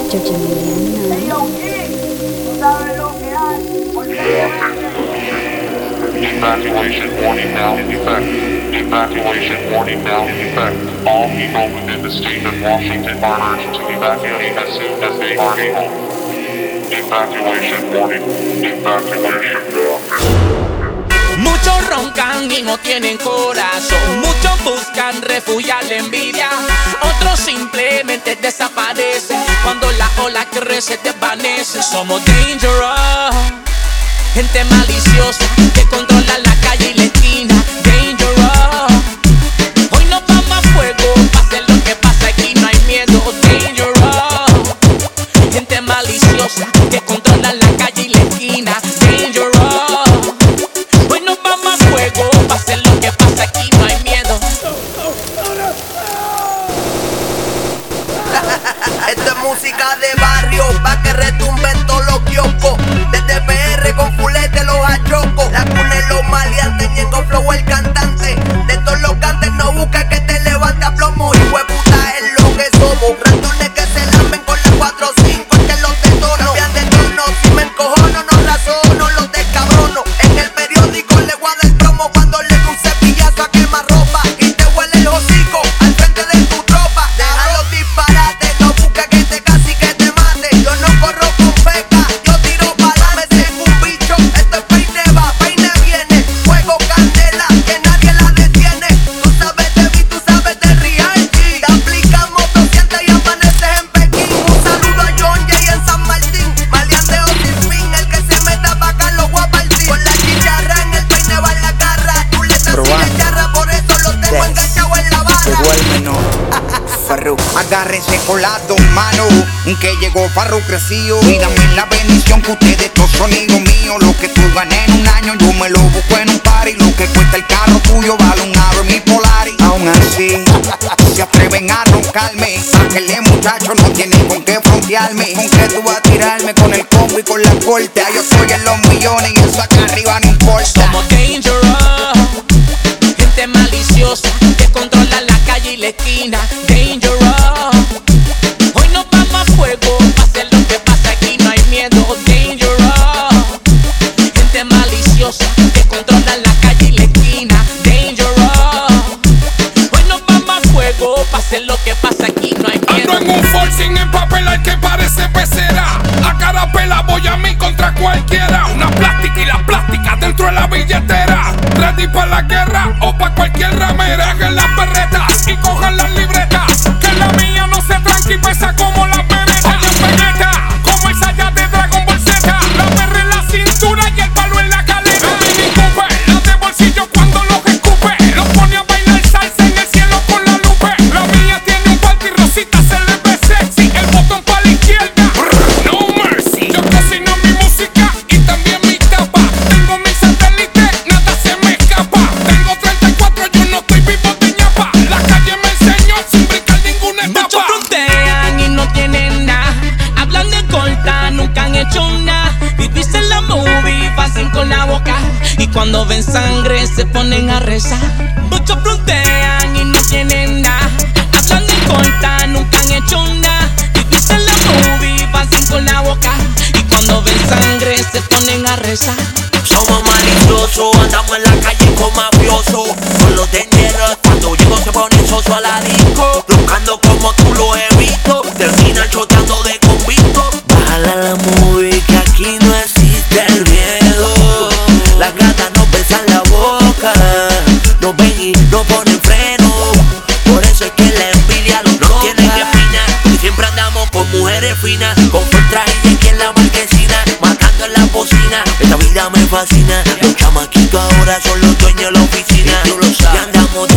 Evacuation warning now in effect. Evacuation warning now in effect. All people within the state of Washington are urged to evacuate as soon as they are able. Evacuation warning. Evacuation warning. Muchos roncan y no tienen corazón. Muchos buscan refugiar la envidia. Otros simplemente desaparecen. Cuando la ola crece, desvanece. Somos dangerous. Gente maliciosa que controla la calle y la esquina. Dangerous. Hoy nos vamos a fuego. Pase lo que pase, aquí no hay miedo. Dangerous. Gente maliciosa que controla la calle y la esquina. Dangerous. Hoy nos vamos a fuego. Pase lo que pase, aquí no hay miedo. Esto es música de barrio, pa' que retumben todos los kioscos. Desde PR con fulete los achocos. La cuna y los maleantes, Ñengo Flow el cantante. De todos los cantes no busca que te levante a plomo. Y hueputa es lo que somos. Ratones que se lamben con la 4-5, es que los detono. Cambian de tono, si me encojono no razono, los descabrono. En el periódico le guarda el promo cuando le doy un cepillazo a quemar ropa. Y te huele el hocico al frente de tu tropa. Deja los disparates, no busca que te casi que te mate. Yo no corro con feca, yo tiro palame, tengo un bicho. Esto es peine va, peine viene. Fuego candela, que nadie la detiene. Tú sabes de mí, tú sabes de Rihanchi. Te aplicamos 200 y amaneces en Pekín. Un saludo a John Jay en San Martín. Maleanteo sin fin, el que se meta pa' acá lo voy a partir. Con la chicharra en el peine va en la garra. Tú le estás sin charra, por eso lo tengo enganchado en la barra. Llegó el menor, Farruko. Agárrense con las dos manos, que llegó Farruko crecido. Y dame la bendición que ustedes todos son hijos míos. Lo que tú gané en un año, yo me lo busco en un party. Lo que cuesta el carro tuyo vale un aro en mi Polaris. Aún así, se atreven a roncarme. Aquel muchacho no tiene con qué frontearme. Con que tú vas a tirarme con el combo y con la corte. Yo estoy en los millones y eso acá arriba no importa. Somos dangerous. Gente maliciosa que controla la calle y la esquina. Dangerous. Hoy nos vamos a fuego. Pase lo que pase, aquí no hay miedo. Dangerous. Gente maliciosa que controla la calle y la esquina. Dangerous. Hoy nos vamos a fuego. Pase lo que pase, aquí no hay miedo. Ando en un Ford sin empapelar que parece pecera. A cara pela voy a mí contra cualquiera. Una plástica y la plástica dentro de la billetera. Ready para la guerra o pa' cualquier ramera. Hagan las perretas y cojan las libretas. Que la mía no se tranqui y pesa como la pereta. Oye, Vegeta, como el Saiyan de Dragon Ball Z. La perra en la cintura y el palo en la caleta. Mini Cooper, la de bolsillo cuando los escupe. Los pone a bailar salsa en el cielo con la lupe. La mía tiene un cuarto y Rosita se le ve sexy. El botón para la izquierda, no mercy. Yo cocino mi música y también mi tapa. Tengo mi satélite, nada se me escapa. Tengo 34, yo no estoy vivo de ñapa. La calle me enseñó sin brincar ninguna etapa. Muchos frontean y no tienen nada. Hablan de corta, nunca han hecho nada. Viviste en la movie, pasan con la boca. Y cuando ven sangre se ponen a rezar. Muchos frontean y no tienen nada. Hablan de corta, nunca han hecho nada. Viviste en la movie, pasan con la boca. Y cuando ven sangre se ponen a rezar. Somos maliciosos, andamos en la calle con mafiosos. Con los dangerous, cuando llego se pone soso a la disco. Buscando como tú lo he visto, termina choteando de convicto. Bájala la movie que aquí no existe el miedo. Las gatas no besan la boca, no ven y no ponen freno. Por eso es que la envidia los no tienen espina. Y siempre andamos con mujeres finas, con traje y aquí en la marquesina, marcando en la bocina. Esta vida me fascina. Los chamaquitos ahora son los dueños de la oficina. Y tú lo sabes. Y andamos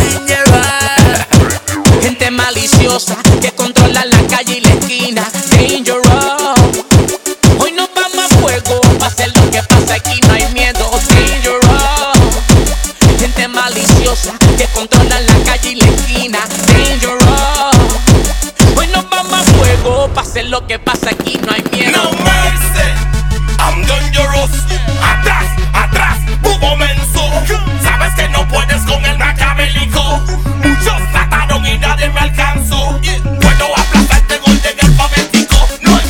dangerous. Gente maliciosa que controla la calle y la esquina. Dangerous. Hoy nos vamos a fuego. Pase lo que pase, aquí no hay miedo. Dangerous. Gente maliciosa que controla la calle y la esquina. Dangerous. Hoy nos vamos a fuego. Pase lo que pase, aquí no hay miedo. No mercy, I'm dangerous. Atrás, atrás, bubo menso. Sabes que no puedes con el macabélico. Muchos trataron y nadie me alcanzó. Puedo aplastarte en orden alfabético. No es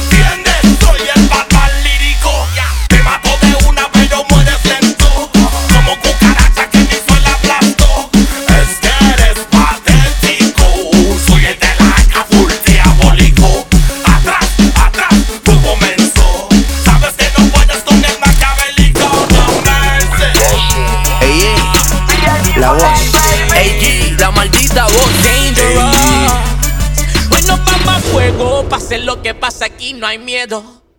esa voz. Dangerous. Hoy nos vamos a fuego, pase lo que pase aquí no hay miedo.